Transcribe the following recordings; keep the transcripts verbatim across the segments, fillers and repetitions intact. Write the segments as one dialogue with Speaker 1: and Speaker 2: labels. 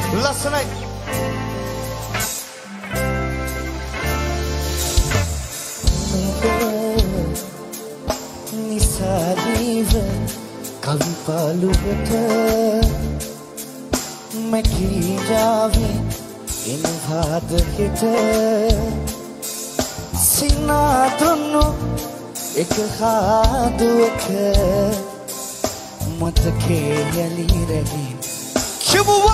Speaker 1: ලස්සනයි.
Speaker 2: නිසාදීව කවි පාලුවට මැකී ජාවේ එනවාද හිත සිනාතුන්නු එක හාදුවක මතකේ යලි රැඳී
Speaker 1: කිව්වා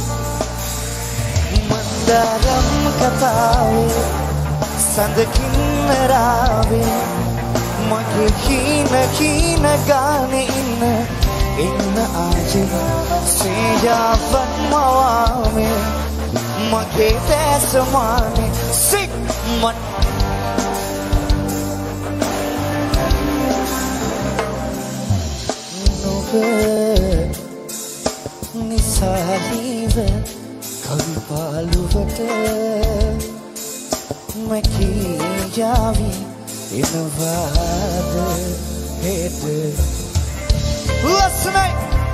Speaker 2: මන්දාරම් කතාවේ සඳකින් රාවේ මගේ කීන කීන ගානේ ඉන්න ඉන්න ආජේ සේයාවත් මවාමේ මගේ දැසමානේ සික් මත් නිසාදීව කවි පාලුවට මැකී යාවී එනවාද හෙට
Speaker 1: ලස්සනයි.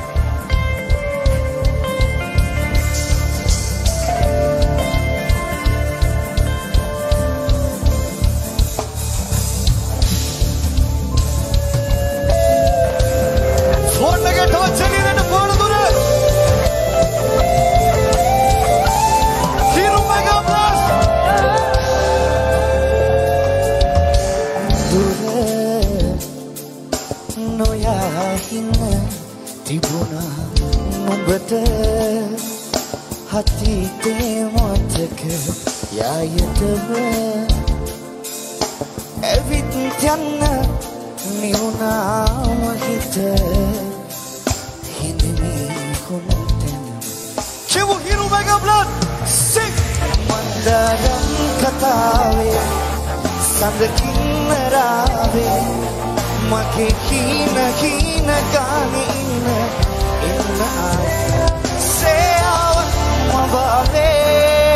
Speaker 2: තිබුණා නුඹට අතීතේ මතක යයතව ඇවිත් යන්න නිවුණාම හිත හිඳිමේ කොනතන
Speaker 1: කිව්ව හිරු මෙගා බ්ලඩ් සික්
Speaker 2: මන්දාරම් කතාවේ සඳකින් රාවේ මගේ කීන කීන ගානේ ඉන්න ඉන්න ආය සේයාව මවාවේ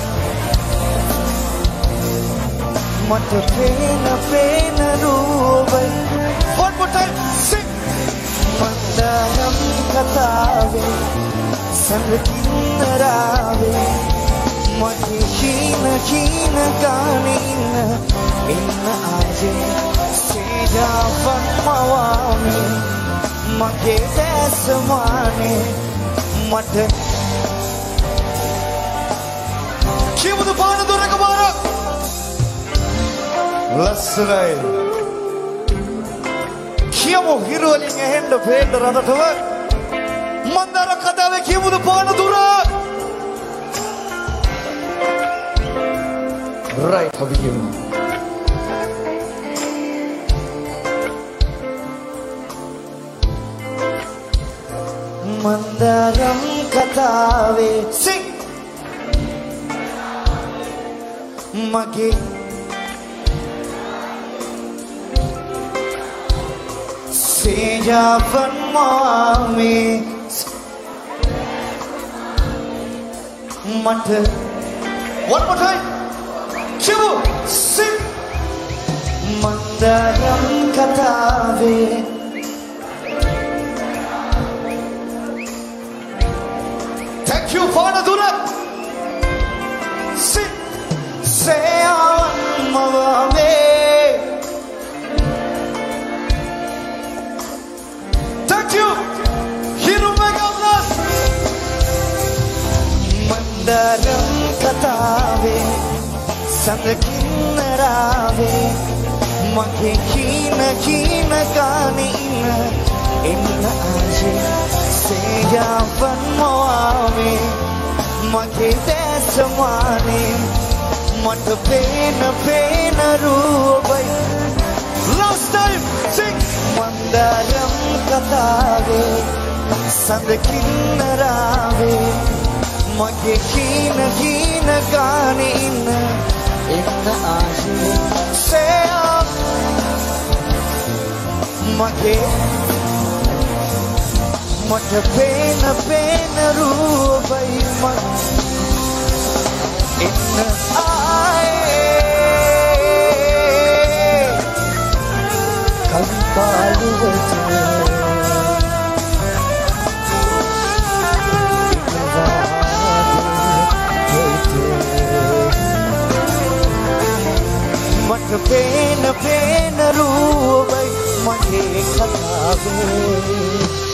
Speaker 2: මට පේන පේන රූපයි
Speaker 1: one more time sing
Speaker 2: Mandaram කතාවේ සඳකින් රාවේ මගේ කීන කීන ගානේ ඉන්න ඉන්න ආයේ සේයාවන් මවාමේ මගේ දැසමානේ මට
Speaker 1: කිව්වද පාන දොරක බාර ලස්සනයි. කියමු හිරු වලින් ඇහෙන්න පේන්න රටටව මන්දාර කතාවේ කිව්වද පාන දොර right how you
Speaker 2: මන්දාරම් කතාවේ
Speaker 1: sing
Speaker 2: මගේ සේයාවන් මාමේ මට
Speaker 1: one more time කිව්ව sing
Speaker 2: මන්දාරම් කතාවේ
Speaker 1: thank you පාන දොර sing
Speaker 2: සේයාවන් මවාමේ
Speaker 1: thank you hiru mega blast
Speaker 2: Mandaram කතාවේ සඳකින් රාවේ මගේ කීන කීන ගානේ ඉන්න ඉන්න ආයේ සේයාවන් මවාමේ මගේ දැසමානේ මට පේන පේන රූපයි
Speaker 1: last time sing
Speaker 2: මන්දාරම් කතාවේ සඳකින් රාවේ මගේ කීන කීන ගානේ ඉන්න ඉන්න ආයේ සේයා මගේ මට පේන පේන රූපයි මට ඉන්න ආයේ කවි පාලුවට මට පේන පේන රූපයි මගේ කතාවේ